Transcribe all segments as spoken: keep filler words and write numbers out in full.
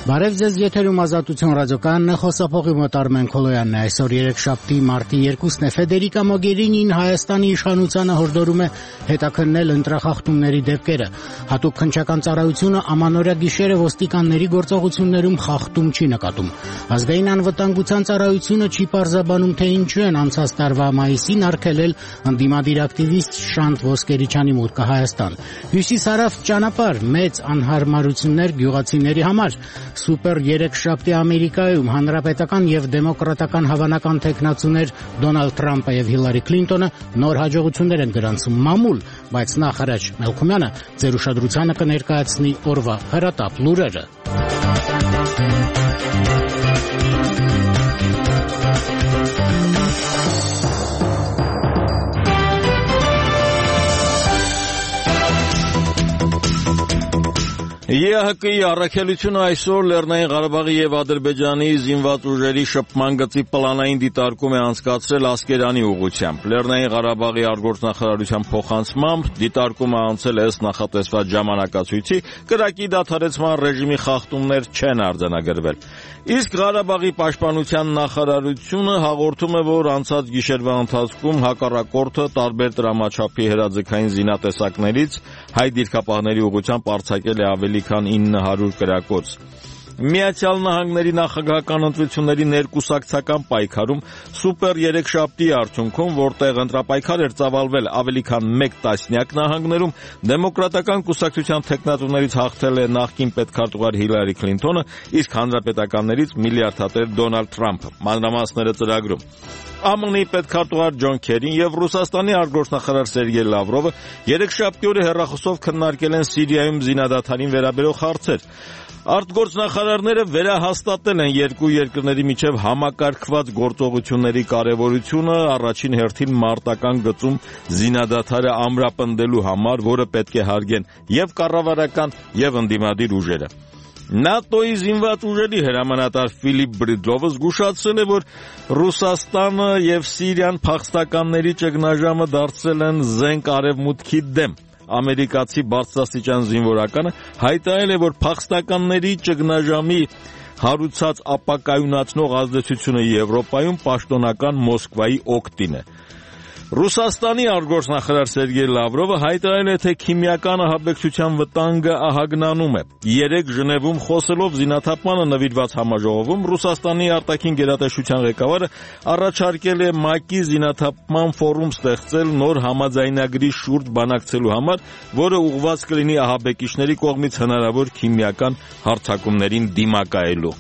Բարև ձեզ, եթերում Ազատություն ռադիոկայանն է, խոսափողի մոտ Արմեն Քոլոյանն է։ Այսօր երեքշաբթի մարտի երկուսն է։ Ֆեդերիկա Մոգերինին Հայաստանի իշխանությանը հորդորում է հետաքննել ընտրախախտումների դեպքերը։ Հատուկ քննչական ծառայությունը ամանորյա գիշերը ոստիկանների գործողություններում խախտում չի նկատում։ Ազգային անվտանգության ծառայությունը չի պարզաբանում, թե ինչու են անցած տարվա մայիսին արգելել ընդդիմադիր ակտիվիստ Շանթ Ոսկերիչյանի մուտքը Հայաստան։ Հյուսիս-հարավ ճանապարհ մեծ անհարմարություններ գյուղացիների համար։ Սուպեր երեքշաբթի Ամերիկայում հանրապետական եւ դեմոկրատական հավանական թեկնածուներ Դոնալդ Թրամփը եւ Հիլարի Քլինտոնը նոր հաջողություններ են գրանցում մամուլ, բայց նախարար Մելքումյանը ձեր ուշադրությանը կներկայացնի օրվա հրատապ լուրերը։ ԵԱՀԿ-ի առաքելությունը այսօր Լեռնային Ղարաբաղի եւ Ադրբեջանի զինված ուժերի շփման գծի պլանային դիտարկում է անցկացրել Ասկերանի ուղղությամբ։ Լեռնային Ղարաբաղի արտգործնախարարության փոխանցմամբ դիտարկումը անցել է ըստ նախատեսված ժամանակացույցի, կրակի դադարեցման ռեժիմի խախտումներ չեն արձանագրվել։ Իսկ Ղարաբաղի պաշտպանության նախարարությունը հաղորդում է, որ անցած գիշերվա ընթացքում հակառակորդը տարբեր տրամաչափի հրաձգային զինատեսակներից հայ դիրքապահների ուղղությամբ արձակել է ավելի քան ինը հարյուր կրակոց։ Միացյալ Նահանգների նախագահական ընտրությունների ներկուսակցական պայքարում սուպեր երեքշաբթի արդյունքում, որտեղ ընտրապայքար էր ծավալվել ավելի քան մեկ տասնյակ նահանգներում, դեմոկրատական կուսակցության թեկնածուներից հաղթել է նախկին պետքարտուղար Հիլարի Քլինտոնը, իսկ հանրապետականներից միլիարդատեր Դոնալդ Թրամփը։ Մանրամասները ծրագրում։ ԱՄՆ-ի պետքարտուղար Ջոն Քերին եւ Ռուսաստանի արտգործնախարար Սերգեյ Լավրովը երեքշաբթի օրը հեռախոսով քննարկել են Սիրիայում զինադադարին վերաբերող հարցեր։ Արտգործնախարարները վերահաստատել են երկու երկրների միջև համակարգված գործողությունների կարևորությունը, առաջին հերթին մարտական գծում զինադադարը ամրապնդելու համար, որը պետք է հարգեն եւ կառավարական եւ ընդդիմադիր ուժերը։ ՆԱՏՕ-ի զինված ուժերի հրամանատար Ֆիլիպ Բրիդլովը զգուշացրել է, որ Ռուսաստանը եւ Սիրիան փախստականների ճգնաժամը դարձրել են զենք արևմուտքի դեմ։ Ամերիկացի բարձրաստիճան զինվորականը հայտարարել է, որ փախստականների ճգնաժամի հարուցած ապակայունացնող ազդեցությունը Եվրոպայում պաշտոնական Մոսկվայի օգտին է։ Ռուսաստանի արտգործնախարար Սերգեյ Լավրովը հայտարարել է, թե քիմիական ահաբեկչության վտանգը ահագնանում է։ Երեկ Ժնևում խոսելով զինաթափմանը նվիրված համաժողովում Ռուսաստանի արտաքին գերատեսչության ղեկավարը առաջարկել է ՄԱԿ-ի զինաթափման ֆորում ստեղծել նոր համաձայնագրի շուրջ բանակցելու համար, որը ուղղված կլինի ահաբեկիչների կողմից հնարավոր քիմիական հարձակումներին դիմակայելու։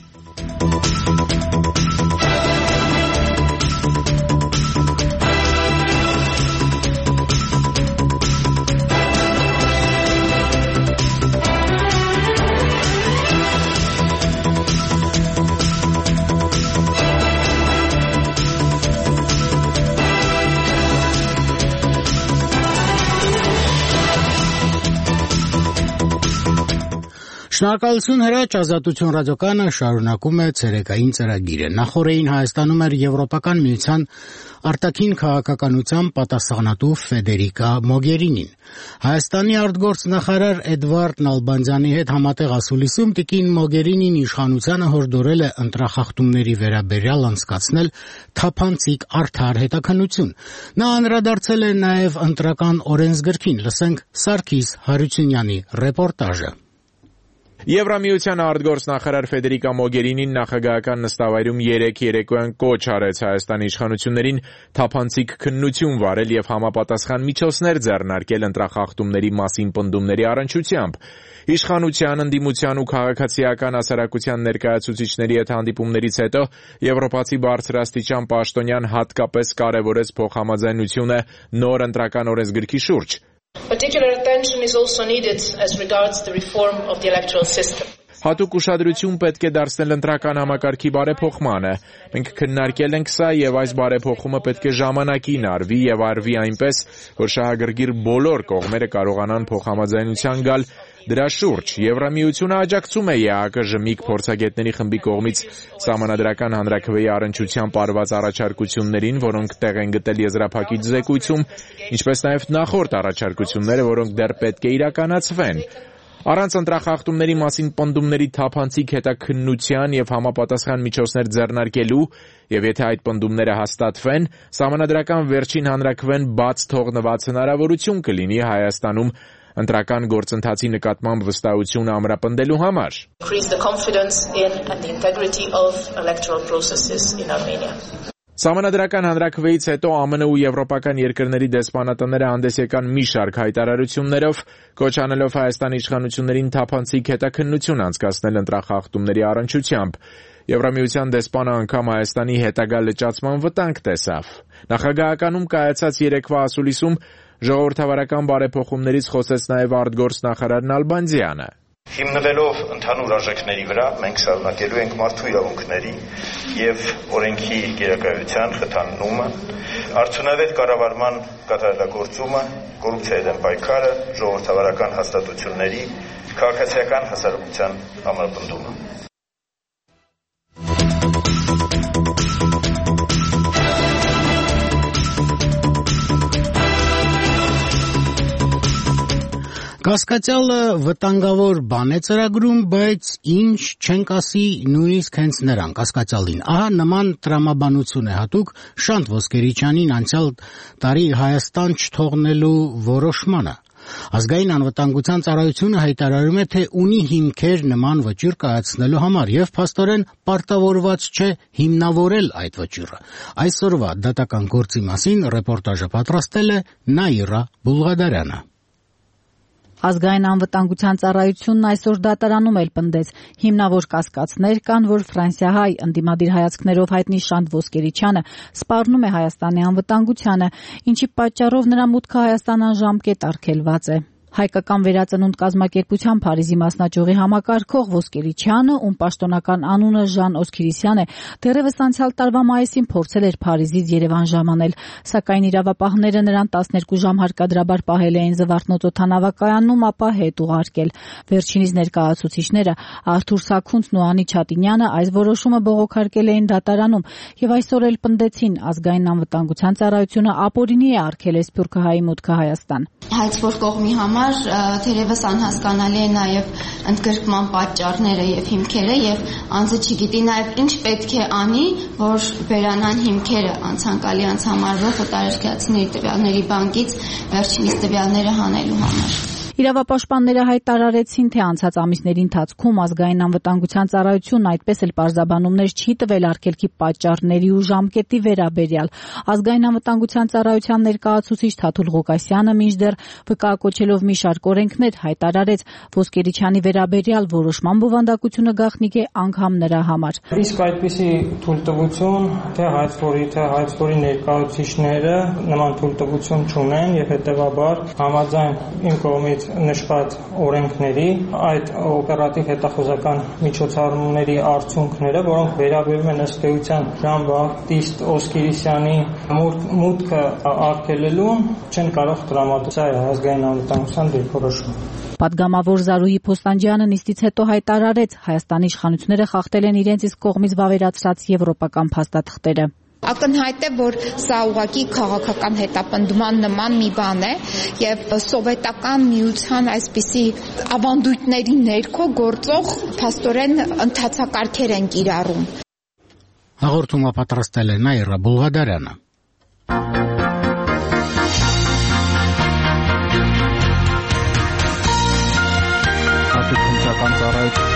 Շնորհակալություն հրաչ, Ազատություն ռադիոկայանը շարունակում է ցերեկային ծրագիրը։ Նախորդին Հայաստանում էր Եվրոպական միության արտաքին քաղաքականության պատասխանատու Ֆեդերիկա Մոգերինին։ Հայաստանի արտգործնախարար Էդվարդ Նալբանդյանի հետ համատեղ ասուլիսում տիկին Մոգերինին իշխանությանը հորդորել է ընտրախախտումների վերաբերյալ անցկացնել թափանցիկ արդար հետաքննություն։ Նա անդրադարձել է նաև ընտրական օրենսգրքին։ Լսենք Սարգիս Հարությունյանի ռեպորտաժը։ Եվրամիության արտգործնախարար Ֆեդերիկա Մոգերինին նախագահական նստավայրում երեկ երեկոյան կոչ արեց Հայաստանի իշխանություններին թափանցիկ քննություն վարել եւ համապատասխան միջոցներ ձեռնարկել ընտրախախտումների մասին պնդումների առնչությամբ։ Իշխանության, ընդդիմության ու քաղաքացիական հասարակության ներկայացուցիչների հետ հանդիպումներից հետո եվրոպացի բարձրաստիճան պաշտոնյան հատկապես կարևորեց փոխհամաձայնությունը նոր ընտրական օրենսգրքի շուրջ։ Particular attention is also needed as regards the reform of the electoral system. Հատուկ ուշադրություն պետք է դարձնել ընտրական համակարգի բարեփոխմանը։ Մենք քննարկել ենք սա եւ այս բարեփոխումը պետք է ժամանակին արվի եւ արվի այնպես, որ շահագրգիռ բոլոր կողմերը կարողանան փոխհամաձայնության գալ դրա շուրջ։ Եվրամիությունը աջակցում է ԵԱՀԿ ժմիկ փորձագետների խմբի կողմից սահմանադրական հանրաքվեի առնչությամբ արված առաջարկություններին, որոնք տեղ են գտել եզրափակիչ զեկույցում, ինչպես նաև նախորդ առաջարկությունները, որոնք դեռ պետք է իրականացվեն։ Առանց ընտրախախտումների մասին պնդումների թափանցիկ հետաքննության եւ համապատասխան միջոցներ ձեռնարկելու եւ եթե այդ պնդումները հաստատվեն, Սահմանադրական վերջին հանրաքվեն բաց թողնված հնարավորություն կլինի Հայաստանում ընտրական գործընթացի նկատմամբ վստահությունը ամրապնդելու համար։ Increase the confidence in and the integrity of electoral processes in Armenia. Սահմանադրական հանրաքվեից հետո ԱՄՆ ու եվրոպական երկրների դեսպանատները հանդես եկան մի շարք հայտարարություններով, կոչ անելով Հայաստանի իշխանություններին թափանցիկ հետաքննություն անցկացնել ընտրախախտումների առնչությամբ։ Եվրամիության դեսպանը անգամ Հայաստանի հետագա լճացման վտանգ տեսավ։ Նախագահականում կայացած երեկվա ասուլիսում ժողովրդավարական բարեփոխումներից խոսեց նաև արտգործնախարար Նալբանդյանը։ Հիմնվելով ընդհանուր արժեքների վրա, մենք շարունակելու ենք մարդու իրավունքների եւ օրենքի գերակայության խթանումը, արդյունավետ կառավարման կատարելագործումը, կոռուպցիայի դեմ պայքարը, ժողովրդավարական հաստատությունների, քաղաքացիական հասարակության ամրապնդումը։ Կասկածյալը վտանգավոր բան է ծրագրում, բայց ինչ չենք ասի նույնիսկ հենց նրան, կասկածյալին։ Ահա նման տրամաբանություն է հատուկ Շանթ Ոսկերիչյանին անցյալ տարի Հայաստան չթողնելու որոշմանը։ Ազգային անվտանգության ծառայությունը հայտարարում է, թե ունի հիմքեր նման վճիռ կայացնելու համար եւ փաստորեն պարտավորված չէ հիմնավորել այդ վճիռը։ Այսօրվա դատական գործի մասին ռեպորտաժը պատրաստել է Նաիրա Բուլղադարյանը։ Ազգային անվտանգության ծառայությունն այսօր դատարանում էլ պնդեց. հիմնավոր կասկածներ կան, որ ֆրանսիահայ ընդդիմադիր հայացքներով հայտնի Շանթ Ոսկերիչյանը սպառնում է Հայաստանի անվտանգությանը, ինչի պատճառով նրա մուտքը Հայաստան անժամկետ արգելված է։ Հայկական վերածնունդ կազմակերպության Փարիզի մասնաճյուղի համակարգող Ոսկերիչյանը, ում պաշտոնական անունը Ժան Օսքիրիսյան է, դեռևս անցյալ տարվա մայիսին փորձել էր Փարիզից Երևան ժամանել, սակայն իրավապահները նրան տասներկու ժամ հարկադրաբար պահել էին Զվարթնոց օդանավակայանում, ապա հետ ուղարկել։ Վերջինիս ներկայացուցիչները Արթուր Սաքունցն ու Անի Չատինյանը այս որոշումը բողոքարկել էին դատարանում եւ այսօր էլ պնդեցին ազգային անվտանգության ծառայությունը ապօրինի է արգելել Սփյուռքահայի մուտքը Հայաստան։ Հայցվոր կողմի համար թերևս անհասկանալի է նաև ընդգրկման պատճառները եւ հիմքերը եւ անձը չգիտի նաև ինչ պետք է անի, որ վերանան հիմքերը անցանկալի անցամարվող օտարերկրացիների տվյալների բանկից վերջինիս տվյալները հանելու համար։ Իրավապաշտպանները հայտարարեցին, թե անցած ամիսների ընթացքում ազգային անվտանգության ծառայությունն այդպես էլ պարզաբանումներ չի տվել արգելքի պատճառների ու ժամկետի վերաբերյալ։ Ազգային անվտանգության ծառայության ներկայացուցիչ Թաթուլ Ղուկասյանը մինչդեռ վկայակոչելով մի շարք օրենքներ հայտարարեց Ոսկերիչյանի վերաբերյալ որոշման բովանդակությունը գաղտնիք է անգամ նրա համար։ Իսկ այդպիսի թույլտվություն, թե հայցվորի, թե հայցվորի ներկայացուցիչները նման թույլտվություն չունեն եւ հետեւաբար համաձայն իմ կողմից նշված օրենքների այդ օպերատիվ հետախուզական միջոցառումների արդյունքները, որոնք վերաբերում են ըստ էության Ժան Բապտիստ Օսկիրիսյանի մուտքը արգելելուն, չեն կարող տրամադրել ազգային անվտանգության դիրքորոշումը։ Պատգամավոր Զարուհի Փոստանջյանը նիստից հետո հայտարարեց, Հայաստանի իշխանությունները խախտել են իրենց իսկ կողմից վավերացրած եվրոպական փաստաթղթերը։ Ակնհայտ է, որ սա ուղղակի քաղաքական հետապնդման նման մի բան է եւ սովետական միության այսպիսի ավանդույթների ներքո գործող փաստորեն ընթացակարգեր են կիրառում։ Հաղորդումը պատրաստել է Նաիրա Բուլղադարյանը։ Հատուկ ծառայություն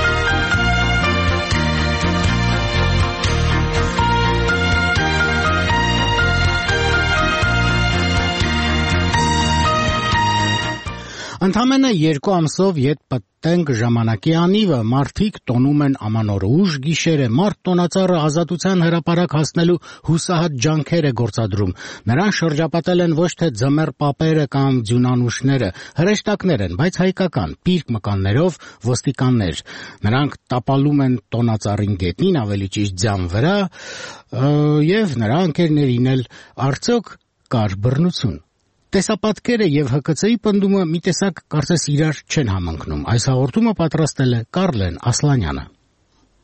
Ընդամենը երկու ամսով ետ պտտենք ժամանակի անիվը, մարդիկ տոնում են ամանորը ուշ գիշերը, մարդ տոնածառը ազատության հրապարակ հասնելու հուսահատ ջանքեր է գործադրում։ Նրան շրջապատել են ոչ թե ձմեռ պապերը կամ ձյունանուշները, հրեշտակներ են, բայց հայկական, պիրկ մկաններով ոստիկաններ։ Նրանք տապալում են տոնածառին գետնին, ավելի ճիշտ ձյան վրա, եւ նրա ընկերներին էլ արդյոք կար բռնություն։ Տեսապատկերը եւ Հ Կ Ց-ի պնդումը մի տեսակ կարծես իրար չեն համընկնում։ Այս հաղորդումը պատրաստել է Կարլեն Ասլանյանը։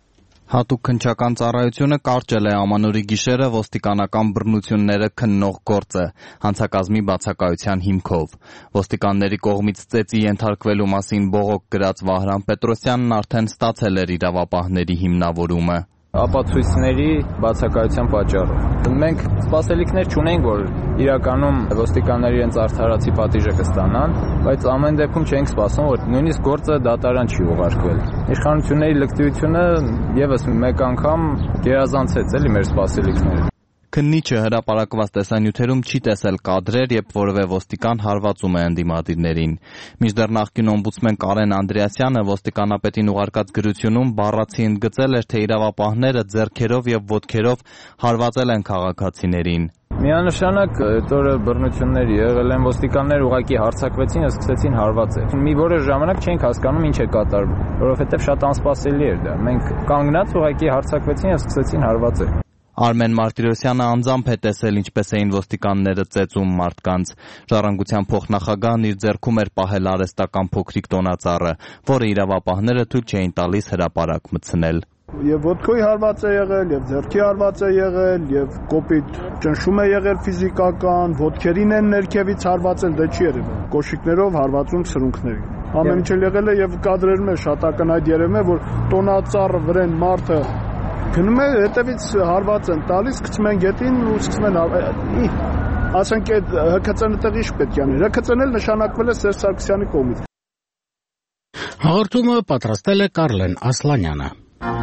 Հատուկ քննչական ծառայությունը կարճել է ամանորի գիշերը ոստիկանական բռնությունները քննող գործը հանցակազմի բացակայության հիմքով։ Ոստիկանների կողմից ծեծի ենթարկվելու մասին բողոք գրած Վահրամ Պետրոսյանն արդեն ստացել էր իրավապահների հիմնավորումը։ Ապացույցների բացակայության պատճառով։ Մենք սպասելիքներ չունենք, որ իրականում ոստիկանները իրենց արդարացի պատիժը կստանան, բայց ամեն դեպքում չենք սպասում, որ նույնիսկ գործը դատարան չի ուղարկվել։ Իշխանությունների լկտիությունը եւս մեկ անգամ գերազանցեց էլի մեր սպասելիքները։ Քննիչը հրապարակված տեսանյութերում չի տեսել կադրեր, երբ որևէ ոստիկան հարվածում է ընդդիմադիրներին։ Մինչդեռ նախկին օմբուդսմեն Կարեն Անդրեասյանը ոստիկանապետին ուղարկած գրությունում բառացի ընդգծել էր, թե իրավապահները ձեռքերով եւ ոտքերով հարվածել են քաղաքացիներին։ Միանշանակ այդ օրը բռնություններ եղել են, ոստիկանները ուղղակի հարձակվեցին եւ սկսեցին հարվածել։ Մի որոշ ժամանակ չենք հասկանում ինչ է կատարվում, որովհետեւ շատ անսպասելի էր դա։ Մենք կանգնած ուղղակի հարձակվեցին եւ սկսեցին հարվածել։ Արմեն Մարտիրոսյանը անձամբ է տեսել ինչպես էին ոստիկանները ծեծում մարդկանց։ Ժառանգության փոխնախագահն իր ձեռքում էր պահել արհեստական փոքրիկ տոնածառը, որը իրավապահները թույլ չէին տալիս հրապարակ մտցնել։ Եվ ոտքոյի հարված է եղել, եւ ձեռքի հարված է եղել, եւ կոպիտ ճնշում է եղել ֆիզիկական, ոտքերին են ներքևից հարվածել, դա չի երևել։ Կոշիկներով հարվածում սրունքների։ Ամեն ինչ եղել է եւ կադրերում է շատ ակնհայտ երևում է, որ տոնածառը վրան մարդը գնում է, հետևից հարված են տալիս, գցում են գետին ու սկսում են ասենք այդ ՀՔԾ-ն տեղի ինչ պետք է անի։ ՀՔԾ-ն էլ նշանակվել է Սերժ Սարգսյանի կողմից։ Հաղորդումը պատրաստել է Կարլեն Ասլանյանը։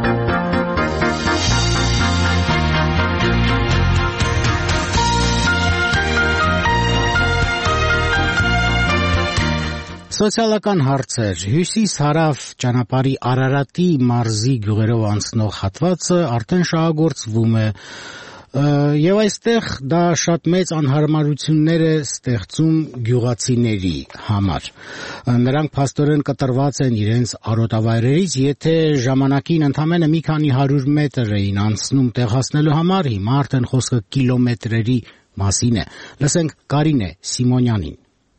Սոցիալական հարցեր։ Հյուսիս-հարավ ճանապարհի Արարատի մարզի գյուղերով անցնող հատվածը արդեն շահագործվում է, եւ այստեղ դա շատ մեծ անհարմարություններ է ստեղծում գյուղացիների համար։ Նրանք փաստորեն կտրված են իրենց արոտավայրերից, եթե ժամանակին ընդամենը մի քանի հարյուր մետր էին անցնում տեղ հասնելու համար, հիմա արդեն խոսքը կիլոմետրերի մասին է։ Լսենք Կարինե Սիմոնյանին։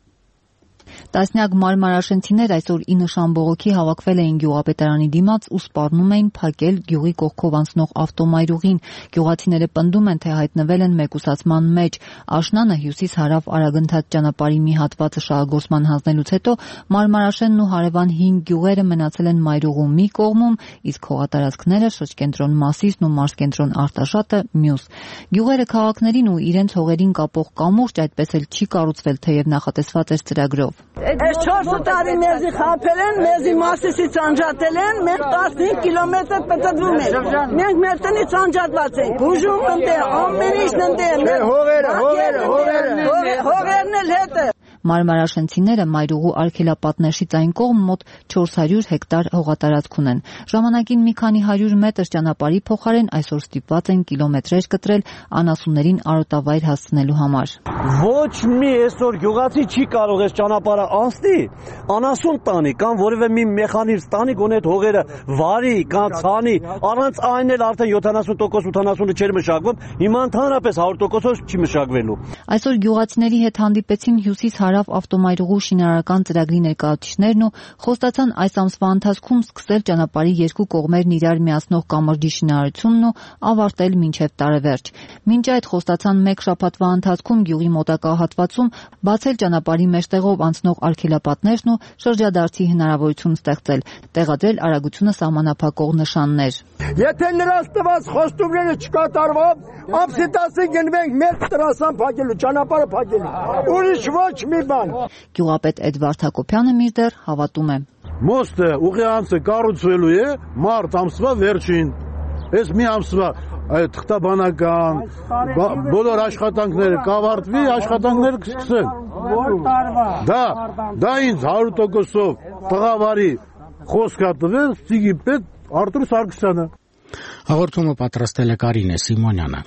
Տասնյակ մարմարաշենցիներ այսօր ի նշան բողոքի հավաքվել էին գյուղապետարանի դիմաց ու սպառնում էին փակել գյուղի կողքով անցնող ավտոմայրուղին։ Գյուղացիները պնդում են, թե հայտնվել են մեկուսացման մեջ։ Աշնանը հյուսիս-հարավ արագընթաց ճանապարհի մի հատվածը շահագործման հանձնելուց հետո մարմարաշենն ու հարևան հինգ գյուղերը մնացել են մայրուղու մի կողմում, իսկ հողատարածքները շրջկենտրոն Մասիսն ու մարզկենտրոն Արտաշատը մյուս։ Գյուղերը քաղաքներին ու իրենց հողերին կապող կամուրջ այդպես էլ չի կառուցվել, թեև նախատեսված էր ծրագրով։ Այս չորս տարի մեզի խափել են, մեզի Մասիսից անջատել են, մենք տասնհինգ կիլոմետր պտտվում ենք։ Մենք մեր տնից անջատված ենք, բուժում ընտեղ, ամեն ինչն ընտեղ։ Հողերը, հողերը, հողերը, հողերն էլ հետ է։ Մարմարաշենցիները մայրուղու արգելապատնեշից այն կողմ մոտ չորս հարյուր հեկտար հողատարածք ունեն։ Ժամանակին մի քանի հարյուր մետր ճանապարհի փոխարեն այսօր ստիպված են կիլոմետրեր կտրել անասուններին արոտավայր հասցնելու համար։ Ոչ մի այսօր գյուղացի չի կարող այս ճանապարհը անցնի, անասուն տանի կամ որևէ մի մեխանիզմ տանի, գոնե այդ հողերը վարի կամ ցանի, առանց այն էլ արդեն յոթանասուն տոկոս ութանասունը չէր մշակվում, հիմա ընդհանրապես հարյուր տոկոսով չի մշակվելու։ Այսօր գյուղացիների հետ հանդիպեցին հյուսիս-հարավ ավտոմայրուղու շինարարական ծրագրի ներկայացուցիչներն ու խոստացան այս ամսվա ընթացքում սկսել ճանապարհի երկու կողմերն իրար միացնող կամրջի շինարարությունն ու ավարտել մինչև տարեվերջ։ Մինչ այդ խոստացան մեկ շաբաթվա ընթացքում գյուղի մոտակա հատվածում բացել ճանապարհի մեջտեղով անցնող արգելապատներն ու շրջադարձի հնարավորություն ստեղծել, տեղադրել արագությունը սահմանափակող նշաններ։ Եթե նրանց տված խոստումները չկատարվան, ամսի տասին գնվենք մեր տրասան փակելու, ճանապարհը փակելու։ Ուրիշ ոչ մի բան։ Գյուղապետ Էդվարդ Հակոբյանը մինչդեռ հավատում է։ Մոստը ուղի անցը կառուցվելու է մարտ ամսվա վերջին։ Այս մի ամսվա այդ թղթաբանական բոլոր աշխատանքները կավարտվի, աշխատանքները կսկսեն։ Դա դա ինձ հարյուր տոկոսով տղավարի խոսքա տվել ստիգի պետ Արտուր Սարգսյանը։ Հաղորդումը պատրաստել է Կարինե Սիմոնյանը։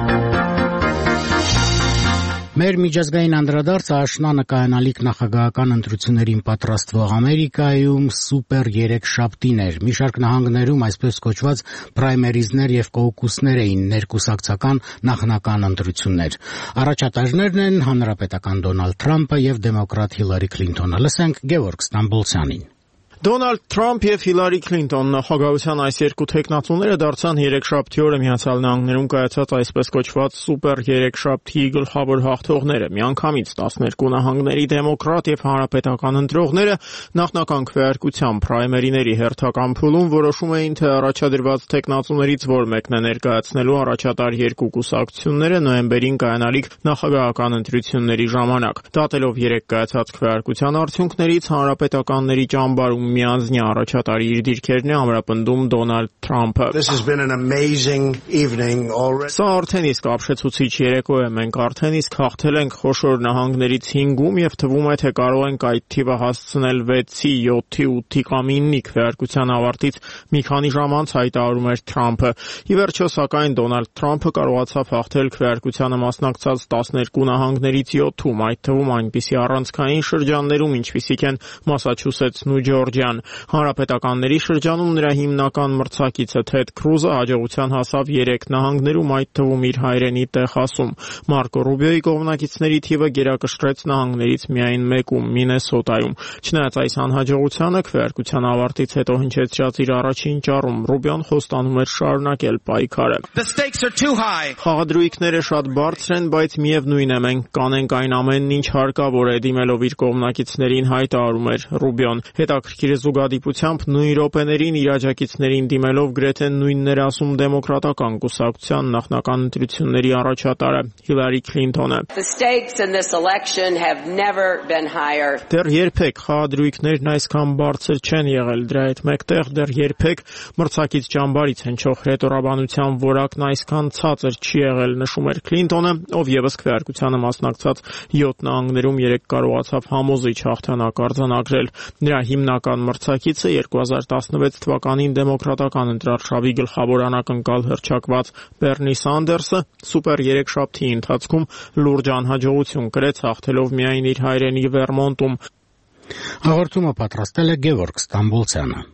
Մեր միջազգային անդրադարձը աշնանը կայանալիք նախագահական ընտրություններին պատրաստվող Ամերիկայում սուպեր երեքշաբթին էր։ Մի շարք նահանգներում այսպես կոչված պրայմերիզներ եւ կոկուսներ էին, ներկուսակցական նախնական ընտրություններ։ Առաջատարներն են հանրապետական Դոնալդ Թրամփը եւ դեմոկրատ Հիլարի Քլինթոնը։ Լսենք Գևորգ Ստամբոլցյանին։ Դոնալդ Թրամփ եւ Հիլարի Քլինտոն նախագահության այս երկու տեխնացուները դարձան երեքշաբթի օրը Միացյալ Նահանգներում կայացած այսպես կոչված սուպեր երեքշաբթի գլխավոր հաղթողները։ Միանգամից տասներկու նահանգների դեմոկրատ եւ հանրապետական ընտրողները նախնական քվեարկությամբ պրայմերիների հերթական փուլում որոշում էին, թե առաջադրված տեխնացուներից որ մեկն է ներկայացնելու առաջատար երկու կուսակցությունները նոյեմբերին կայանալիք նախագահական ընտրությունների ժամանակ։ Դատելով երեք կայացած քվեարկության արդյունքներից հանրապետականների ճամբարում միանձնյա առաջատարի իր դիրքերն է ամրապնդում Դոնալդ Թրամփը։ Սա արդեն իսկ ապշեցուցիչ երեկո է, մենք արդեն իսկ հաղթել ենք խոշոր նահանգներից հինգում եւ թվում է, թե կարող ենք այդ թիվը հասցնել վեցի, յոթի, ութի կամ ինի քվեարկության ավարտից մի քանի ժամ անց հայտարարում էր Թրամփը։ Ի վերջո, սակայն Դոնալդ Թրամփը կարողացավ հաղթել քվեարկությանը մասնակցած տասներկու նահանգներից յոթում, այդ թվում այնպիսի առանցքային շրջաններում, ինչպիսիք են Մասաչուսեթսն ու Ջորջիան։ Հանրապետականների շրջանում նրա հիմնական մրցակիցը Թեդ Քրուզը հաջողության հասավ երեք նահանգներում, այդ թվում իր հայրենի Տեխասում։ Մարկո Ռուբիոյի կողմնակիցների թիվը գերակշռեց նահանգներից միայն մեկում՝ Մինեսոտայում։ Չնայած այս անհաջողությանը, քվեարկության ավարտից հետո հնչեցրած իր առաջին ճառում Ռուբիոն խոստանում էր շարունակել պայքարը։ Խաղադրույքները շատ բարձր են, բայց միևնույն է, մենք կանենք այն ամենն, ինչ հարկավոր է, դիմելով իր կողմնակիցներին հայտարարում էր Ռուբիոն։ Հետաքրքիր զուգադիպությամբ նույն րոպեներին իր աջակիցներին դիմելով գրեթե նույնն էր ասում դեմոկրատական կուսակցության նախնական ընտրությունների առաջատարը Հիլարի Քլինտոնը։ Դեռ երբեք խաղադրույքներն այսքան բարձր չեն եղել, դրա հետ մեկտեղ դեռ երբեք մրցակից ճամբարից հնչող հրետորաբանության որակն այսքան ցածր չի եղել, նշում էր Քլինտոնը, ով եւս քվեարկությանը մասնակցած յոթ նահանգներում երեք կարողացավ համոզիչ հաղթանակ արձանագրել։ Նրա հիմնական մրցակիցը երկու հազար տասնվեց թվականին դեմոկրատական ընտրարշավի գլխավոր անակնկալ հռչակված Բերնի Սանդերսը սուպեր երեքշաբթի ընթացքում լուրջ անհաջողություն կրեց, հաղթելով միայն իր հայրենի Վերմոնտում։ Հաղորդումը պատրաստել է Գևորգ Ստամբոլցյանը։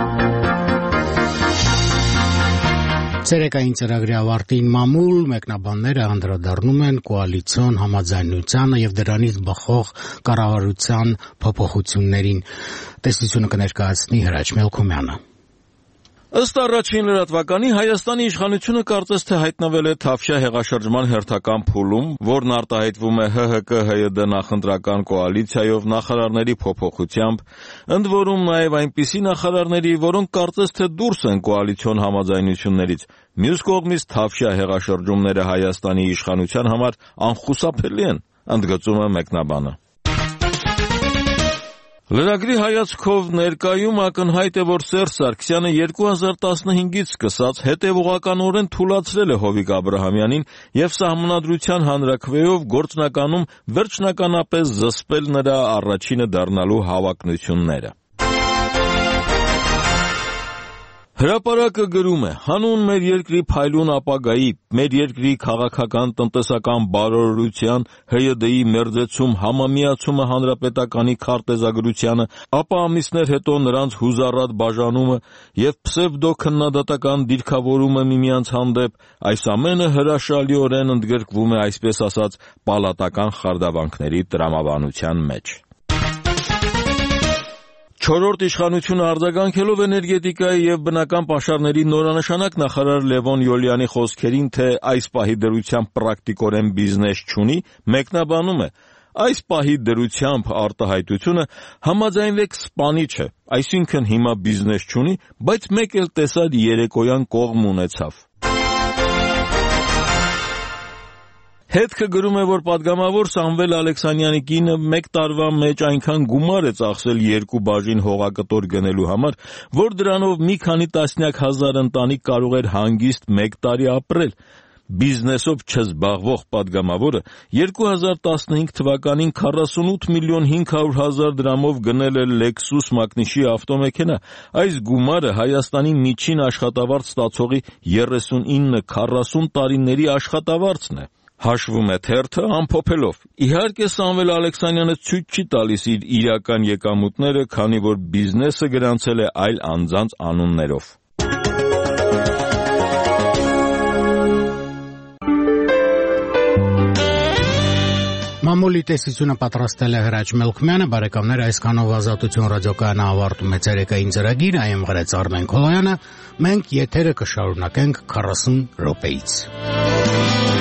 Ցերեկային ծրագրի ավարտին մամուլ մեկնաբանները անդրադառնում են կոալիցիոն համաձայնությանը եւ դրանից բխող կառավարության փոփոխություններին։ Տեսությունը կներկայացնի Հրաչ Մելքումյանը։ Ըստ առաջին լրատվականի Հայաստանի իշխանությունը կարծես թե հայտնվել է Թավշյա հեղաշրջման հերթական փուլում, որն արտահայտվում է Հ Հ Կ Հ Յ D նախընտրական կոալիցիայով նախարարների փոփոխությամբ, ընդ որում նաև այնպիսի նախարարների, որոնք կարծես թե դուրս են կոալիցիոն համաձայնություններից։ Մյուս կողմից Թավշյա հեղաշրջումները Հայաստանի իշխանության համար անխուսափելի են, ընդգծում է մեկնաբանը։ Լրագրի հայացքով ներկայում ակնհայտ է, որ Սերժ Սարգսյանը երկու հազար տասնհինգից սկսած հետևողականորեն թուլացրել է Հովիկ Աբրահամյանին եւ Սահմանադրության հանրաքվեով գործնականում վերջնականապես զսպել նրա առաջինը դառնալու հավակնությունները։ Հրապարակը գրում է. հանուն մեր երկրի փայլուն ապագայի, մեր երկրի քաղաքական տնտեսական բարօրության, Հ Յ D-ի մերձեցում համամիացումը հանրապետականի քարտեզագրությանը, ապա ամիսներ հետո նրանց հուզառատ բաժանումը եւ պսևդո քննադատական դիրքավորումը միմյանց հանդեպ, այս ամենը հրաշալիորեն ընդգրկվում է այսպես ասած պալատական խարդավանքների տրամաբանության մեջ։ Չորրորդ իշխանությունը արձագանքելով էներգետիկայի եւ բնական պաշարների նորանշանակ նախարար Լևոն Յոլյանի խոսքերին, թե այս պահի դրությամբ պրակտիկորեն բիզնես չունի, մեկնաբանում է. այս պահի դրությամբ արտահայտությունը համաձայնվեք սպանիչ է, այսինքն հիմա բիզնես չունի, բայց մեկ էլ տեսար երեկոյան կողմ ունեցավ։ Հետքը գրում է, որ պատգամավոր Սամվել Ալեքսանյանի կինը մեկ տարվա մեջ այնքան գումար է ծախսել երկու բաժին հողակտոր գնելու համար, որ դրանով մի քանի տասնյակ հազար ընտանիք կարող էր հանգիստ մեկ տարի ապրել։ Բիզնեսով չզբաղվող պատգամավորը երկու հազար տասնհինգ թվականին քառասունութ միլիոն հինգ հարյուր հազար դրամով գնել է Lexus մակնիշի ավտոմեքենա։ Այս գումարը Հայաստանի միջին աշխատավարձ ստացողի երեսունինը քառասուն տարիների աշխատավարձն է։ Հաշվում է թերթը ամփոփելով. իհարկե Սամվել Ալեքսանյանը ցույց չի տալիս իր իրական եկամուտները, քանի որ բիզնեսը գրանցել է այլ անձանց անուններով։ Մամուլի տեսությունը պատրաստել է Հրաչ Մելքմյանը, բարեկամներ, այսքանով Ազատություն ռադիոկայանը ավարտում է ցերեկային ծրագիրը, այ ըմղրեց Արմեն Քոլոյանը, մենք եթերը կշարունակենք քառասուն րոպեից։